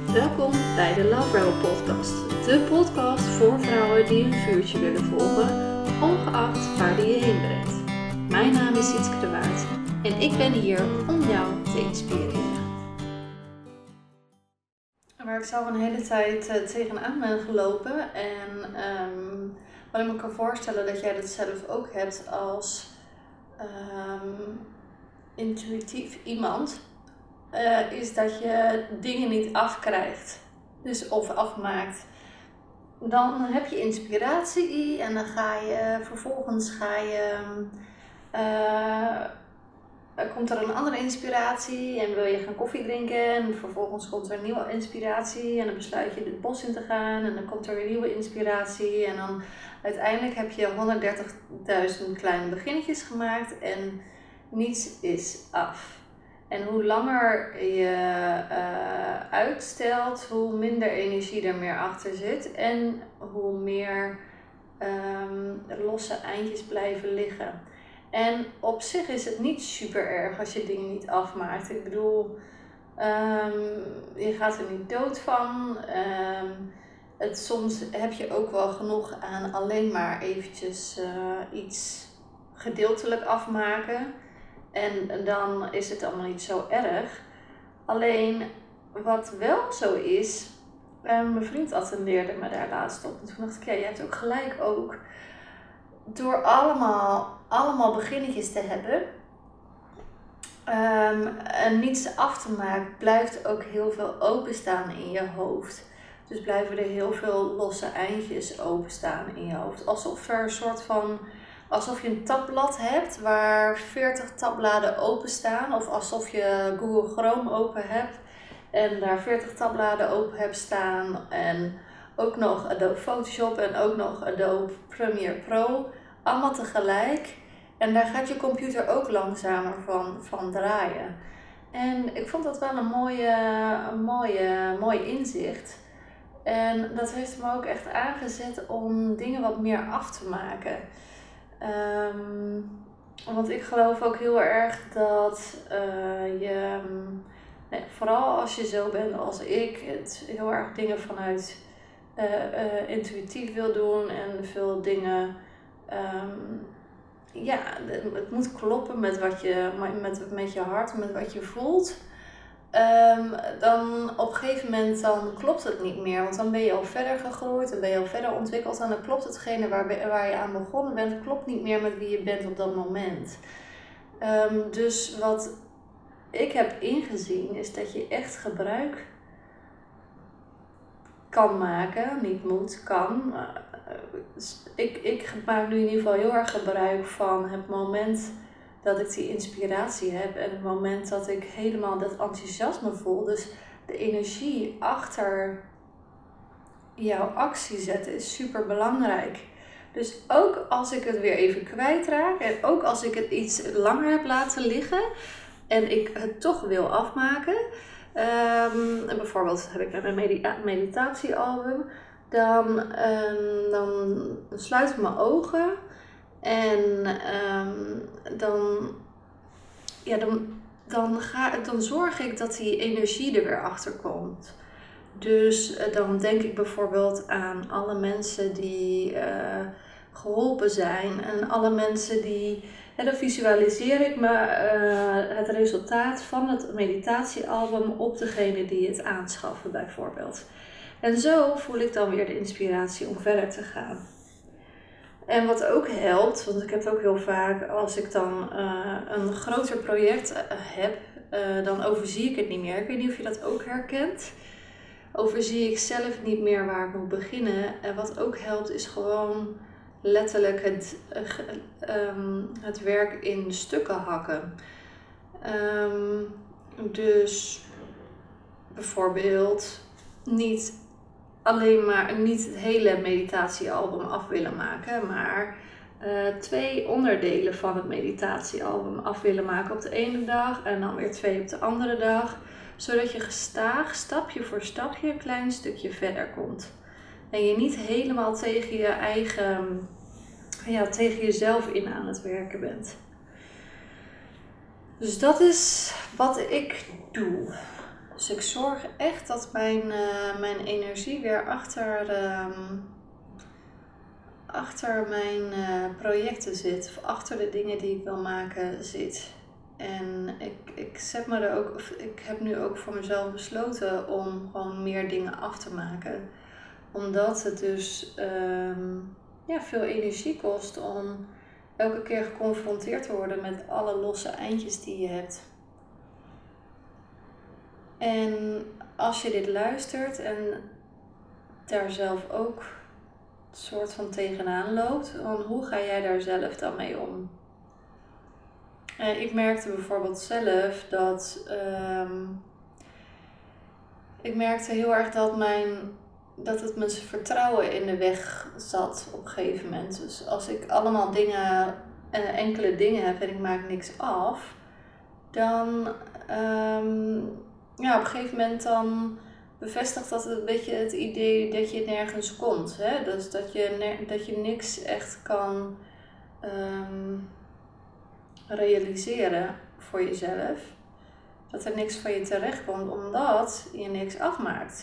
Welkom bij de Love Rebel podcast. De podcast voor vrouwen die een vuurtje willen volgen, ongeacht waar die je heen brengt. Mijn naam is Sietske de Waard en ik ben hier om jou te inspireren. Waar ik zelf een hele tijd tegenaan ben gelopen en wat ik me kan voorstellen dat jij dat zelf ook hebt als intuïtief iemand, is dat je dingen niet afkrijgt, dus of afmaakt. Dan heb je inspiratie en dan komt er een andere inspiratie en wil je gaan koffie drinken en vervolgens komt er een nieuwe inspiratie en dan besluit je het bos in te gaan en dan komt er weer nieuwe inspiratie en dan uiteindelijk heb je 130.000 kleine beginnetjes gemaakt en niets is af. En hoe langer je uitstelt, hoe minder energie er meer achter zit en hoe meer losse eindjes blijven liggen. En op zich is het niet super erg als je dingen niet afmaakt. Ik bedoel, je gaat er niet dood van. Soms heb je ook wel genoeg aan alleen maar eventjes iets gedeeltelijk afmaken. En dan is het allemaal niet zo erg. Alleen wat wel zo is, mijn vriend attendeerde me daar laatst op. En toen dacht ik, ja, je hebt ook gelijk ook. Door allemaal beginnetjes te hebben en niets af te maken, blijft ook heel veel openstaan in je hoofd. Dus blijven er heel veel losse eindjes openstaan in je hoofd. Alsof je een tabblad hebt waar 40 tabbladen openstaan. Of alsof je Google Chrome open hebt en daar 40 tabbladen open hebt staan. En ook nog Adobe Photoshop en ook nog Adobe Premiere Pro. Allemaal tegelijk. En daar gaat je computer ook langzamer van draaien. En ik vond dat wel een mooi inzicht. En dat heeft me ook echt aangezet om dingen wat meer af te maken. Want ik geloof ook heel erg dat vooral als je zo bent als ik, het heel erg dingen vanuit intuïtief wil doen en veel dingen, het moet kloppen met met je hart, met wat je voelt. Dan op een gegeven moment dan klopt het niet meer, want dan ben je al verder gegroeid, dan ben je al verder ontwikkeld en dan klopt hetgene waar je aan begonnen bent, klopt niet meer met wie je bent op dat moment. Dus wat ik heb ingezien is dat je echt gebruik kan maken, niet moet, kan. Ik maak nu in ieder geval heel erg gebruik van het moment dat ik die inspiratie heb en het moment dat ik helemaal dat enthousiasme voel. Dus de energie achter jouw actie zetten is super belangrijk. Dus ook als ik het weer even kwijtraak en ook als ik het iets langer heb laten liggen en ik het toch wil afmaken. Bijvoorbeeld heb ik een meditatiealbum. Dan sluit ik mijn ogen en dan zorg ik dat die energie er weer achter komt. Dus dan denk ik bijvoorbeeld aan alle mensen die geholpen zijn en alle mensen die. En dan visualiseer ik me het resultaat van het meditatiealbum op degene die het aanschaffen bijvoorbeeld. En zo voel ik dan weer de inspiratie om verder te gaan. En wat ook helpt, want ik heb het ook heel vaak als ik dan een groter project heb, dan overzie ik het niet meer. Ik weet niet of je dat ook herkent. Overzie ik zelf niet meer waar ik moet beginnen. En wat ook helpt is gewoon letterlijk het werk in stukken hakken. Dus bijvoorbeeld niet het hele meditatiealbum af willen maken, maar 2 onderdelen van het meditatiealbum af willen maken op de ene dag en dan weer 2 op de andere dag. Zodat je gestaag, stapje voor stapje, een klein stukje verder komt. En je niet helemaal tegen jezelf in aan het werken bent. Dus dat is wat ik doe. Dus ik zorg echt dat mijn energie weer achter mijn projecten zit. Of achter de dingen die ik wil maken zit. En ik heb nu ook voor mezelf besloten om gewoon meer dingen af te maken. Omdat het dus veel energie kost om elke keer geconfronteerd te worden met alle losse eindjes die je hebt. En als je dit luistert en daar zelf ook een soort van tegenaan loopt, dan hoe ga jij daar zelf dan mee om? Ik merkte bijvoorbeeld zelf dat ik merkte heel erg dat het mijn vertrouwen in de weg zat op een gegeven moment. Dus als ik allemaal enkele dingen heb en ik maak niks af, dan op een gegeven moment dan bevestigt dat een beetje het idee dat je nergens komt. Hè? Dus dat je niks echt kan realiseren voor jezelf. Dat er niks van je terecht komt omdat je niks afmaakt.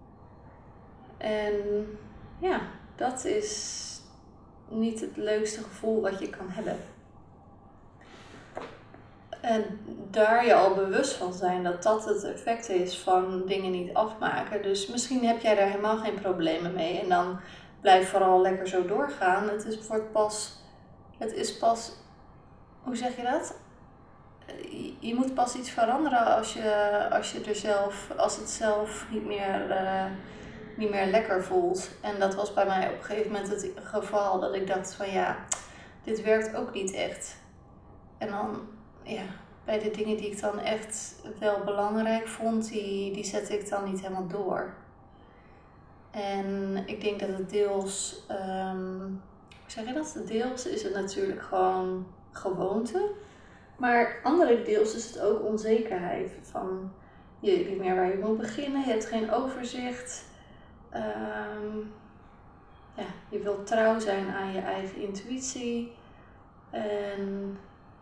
En ja, dat is niet het leukste gevoel wat je kan hebben. En daar je al bewust van zijn dat dat het effect is van dingen niet afmaken. Dus misschien heb jij daar helemaal geen problemen mee. En dan blijf vooral lekker zo doorgaan. Het is pas, hoe zeg je dat? Je moet pas iets veranderen als het zelf niet meer lekker voelt. En dat was bij mij op een gegeven moment het geval dat ik dacht van ja, dit werkt ook niet echt. En dan bij de dingen die ik dan echt wel belangrijk vond, die zette ik dan niet helemaal door. En ik denk dat het deels, hoe zeg je dat? Deels is het natuurlijk gewoon gewoonte. Maar andere deels is het ook onzekerheid. Van je weet niet meer waar je moet beginnen, je hebt geen overzicht. Je wilt trouw zijn aan je eigen intuïtie. En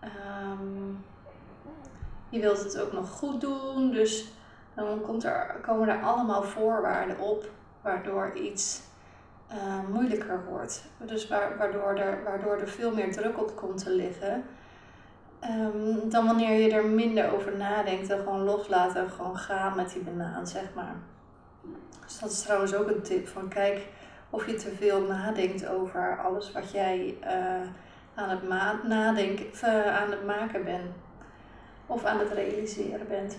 je wilt het ook nog goed doen. Dus dan komen er allemaal voorwaarden op waardoor iets moeilijker wordt. Dus waardoor er veel meer druk op komt te liggen. Dan wanneer je er minder over nadenkt en gewoon loslaat en gewoon gaan met die banaan, zeg maar. Dus dat is trouwens ook een tip van kijk of je te veel nadenkt over alles wat jij aan het maken bent. Of aan het realiseren bent.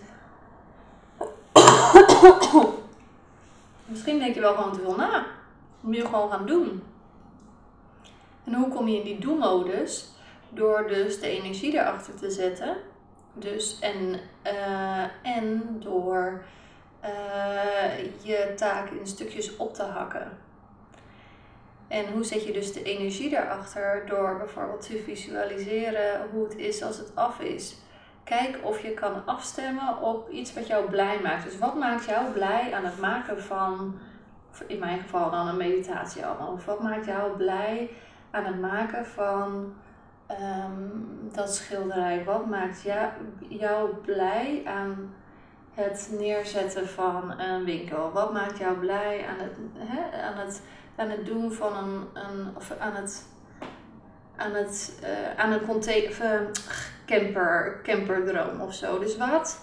Misschien denk je wel gewoon te veel na. Dat moet je gewoon gaan doen. En hoe kom je in die do-modus? Door dus de energie erachter te zetten. Dus en door je taak in stukjes op te hakken. En hoe zet je dus de energie erachter? Door bijvoorbeeld te visualiseren hoe het is als het af is. Kijk of je kan afstemmen op iets wat jou blij maakt. Dus wat maakt jou blij aan het maken van, in mijn geval dan een meditatie allemaal. Of wat maakt jou blij aan het maken van dat schilderij? Wat maakt jou blij aan het neerzetten van een winkel? Wat maakt jou blij aan het doen van aan een camperdroom of zo? Dus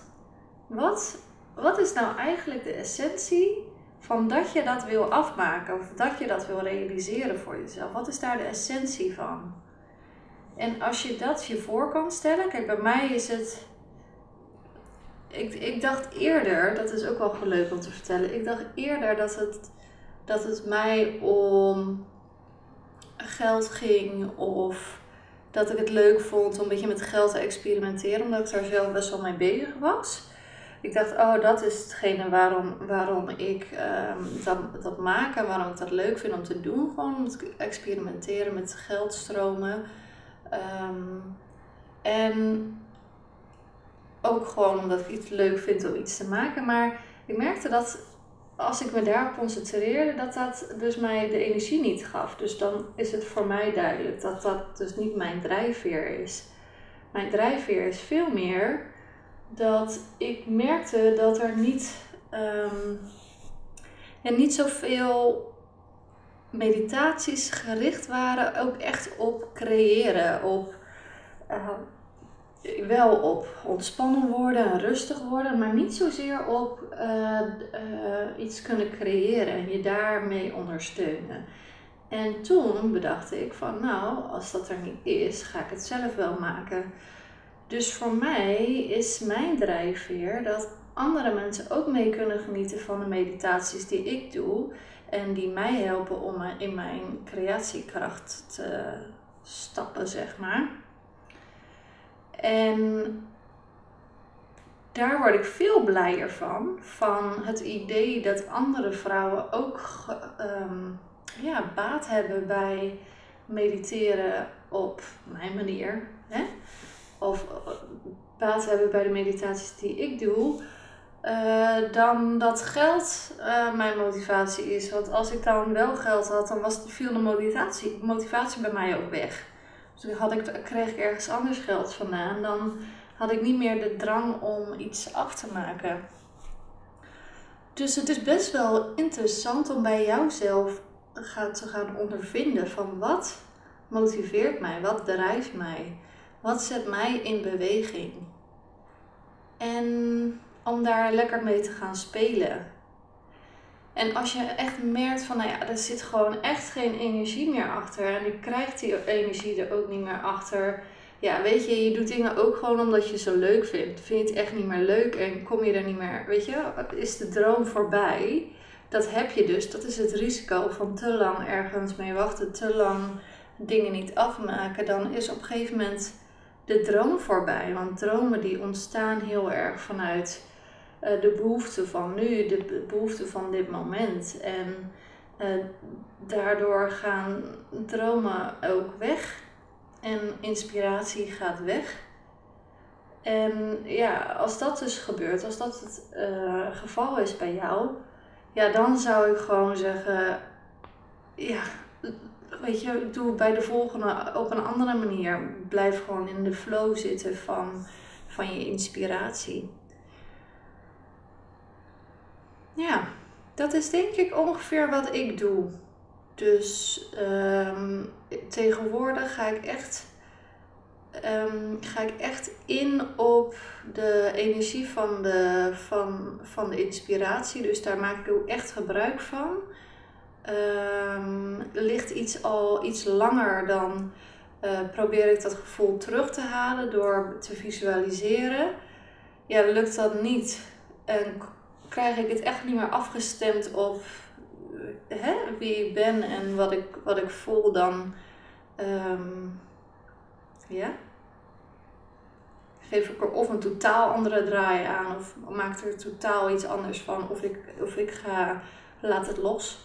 wat is nou eigenlijk de essentie van dat je dat wil afmaken of dat je dat wil realiseren voor jezelf? Wat is daar de essentie van? En als je dat je voor kan stellen, kijk, bij mij is het. Ik dacht eerder, dat is ook wel leuk om te vertellen. Ik dacht eerder dat het mij om geld ging of dat ik het leuk vond om een beetje met geld te experimenteren, omdat ik daar zelf best wel mee bezig was. Ik dacht, dat is hetgene waarom ik dat maak en waarom ik dat leuk vind om te doen. Gewoon om te experimenteren met geldstromen. En ook gewoon omdat ik iets leuk vind om iets te maken. Maar ik merkte dat als ik me daarop concentreerde, dat dus mij de energie niet gaf. Dus dan is het voor mij duidelijk dat dat dus niet mijn drijfveer is. Mijn drijfveer is veel meer dat ik merkte dat er niet zoveel meditaties gericht waren, ook echt op creëren, wel op ontspannen worden en rustig worden, maar niet zozeer op iets kunnen creëren en je daarmee ondersteunen. En toen bedacht ik van nou, als dat er niet is, ga ik het zelf wel maken. Dus voor mij is mijn drijfveer dat andere mensen ook mee kunnen genieten van de meditaties die ik doe. En die mij helpen om in mijn creatiekracht te stappen, zeg maar. En daar word ik veel blijer van het idee dat andere vrouwen ook baat hebben bij mediteren op mijn manier. Hè? Of baat hebben bij de meditaties die ik doe, dan dat geld mijn motivatie is. Want als ik dan wel geld had, dan viel de motivatie bij mij ook weg. Dus kreeg ik ergens anders geld vandaan, dan had ik niet meer de drang om iets af te maken. Dus het is best wel interessant om bij jouzelf te gaan ondervinden van wat motiveert mij, wat drijft mij, wat zet mij in beweging. En om daar lekker mee te gaan spelen. En als je echt merkt van, er zit gewoon echt geen energie meer achter. En je krijgt die energie er ook niet meer achter. Ja, weet je, je doet dingen ook gewoon omdat je ze leuk vindt. Vind je het echt niet meer leuk en kom je er niet meer, weet je, is de droom voorbij. Dat heb je dus, dat is het risico van te lang ergens mee wachten, te lang dingen niet afmaken. Dan is op een gegeven moment de droom voorbij. Want dromen die ontstaan heel erg vanuit de behoefte van nu, de behoefte van dit moment. En daardoor gaan dromen ook weg. En inspiratie gaat weg. En ja, als dat dus gebeurt, als dat het geval is bij jou, ja, dan zou ik gewoon zeggen, ja, weet je, doe het bij de volgende op een andere manier. Blijf gewoon in de flow zitten van je inspiratie. Ja, dat is denk ik ongeveer wat ik doe. Dus tegenwoordig ga ik echt in op de energie van de inspiratie. Dus daar maak ik ook echt gebruik van. Ligt iets langer, dan probeer ik dat gevoel terug te halen door te visualiseren. Ja, lukt dat niet en krijg ik het echt niet meer afgestemd op wie ik ben en wat ik voel, dan geef ik er of een totaal andere draai aan of maak er totaal iets anders van, of ik laat het los.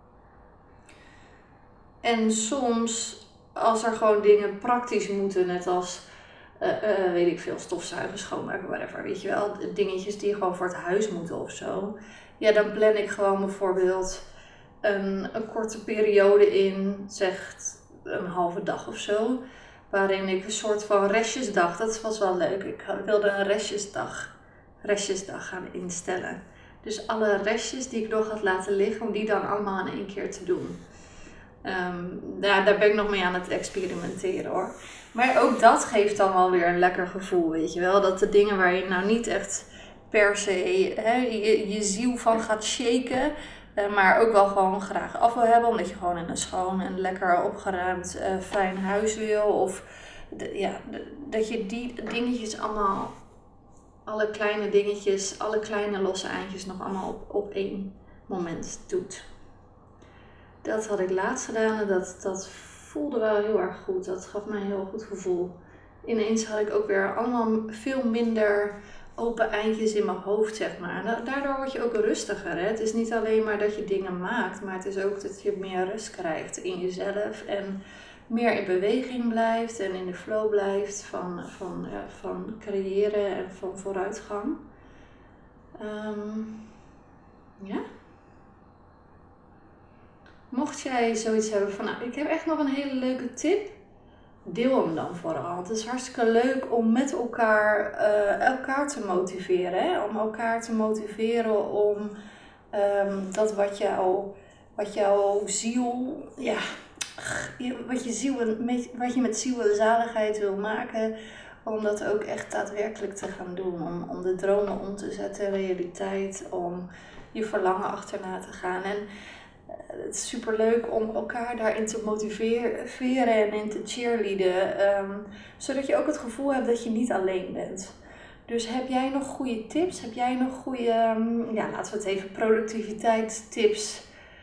En soms, als er gewoon dingen praktisch moeten, net als weet ik veel, stofzuigen, schoonmaken, whatever, weet je wel, dingetjes die gewoon voor het huis moeten of zo. Ja, dan plan ik gewoon bijvoorbeeld een korte periode in, zeg een halve dag of zo, waarin ik een soort van restjesdag, dat was wel leuk, ik wilde een restjesdag gaan instellen. Dus alle restjes die ik nog had laten liggen, om die dan allemaal in één keer te doen. Daar ben ik nog mee aan het experimenteren hoor. Maar ook dat geeft dan wel weer een lekker gevoel, weet je wel. Dat de dingen waar je nou niet echt per se je ziel van gaat shaken, maar ook wel gewoon graag af wil hebben. Omdat je gewoon in een schoon en lekker opgeruimd fijn huis wil. Of dat je die dingetjes allemaal, alle kleine dingetjes, alle kleine losse eindjes nog allemaal op één moment doet. Dat had ik laatst gedaan en dat voelde wel heel erg goed. Dat gaf mij een heel goed gevoel. Ineens had ik ook weer allemaal veel minder open eindjes in mijn hoofd, zeg maar. Daardoor word je ook rustiger. Hè? Het is niet alleen maar dat je dingen maakt, maar het is ook dat je meer rust krijgt in jezelf. En meer in beweging blijft en in de flow blijft van creëren en van vooruitgang. Ja. Mocht jij zoiets hebben van, ik heb echt nog een hele leuke tip. deel hem dan vooral. Het is hartstikke leuk om met elkaar te motiveren. Hè? Om elkaar te motiveren om dat wat jouw ziel, ja, wat je met ziel en zaligheid wil maken, om dat ook echt daadwerkelijk te gaan doen. Om de dromen om te zetten in realiteit, om je verlangen achterna te gaan. En het is super leuk om elkaar daarin te motiveren en in te cheerleaden. Zodat je ook het gevoel hebt dat je niet alleen bent. Dus heb jij nog goede tips? Heb jij nog goede, laten we het even productiviteitstips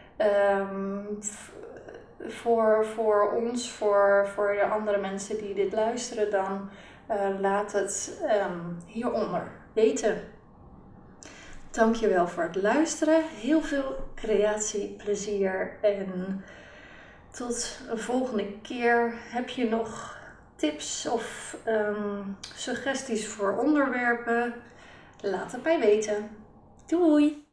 voor ons, voor de andere mensen die dit luisteren? Dan laat het hieronder weten. Dankjewel voor het luisteren. Heel veel creatieplezier en tot een volgende keer. Heb je nog tips of suggesties voor onderwerpen? Laat het mij weten. Doei!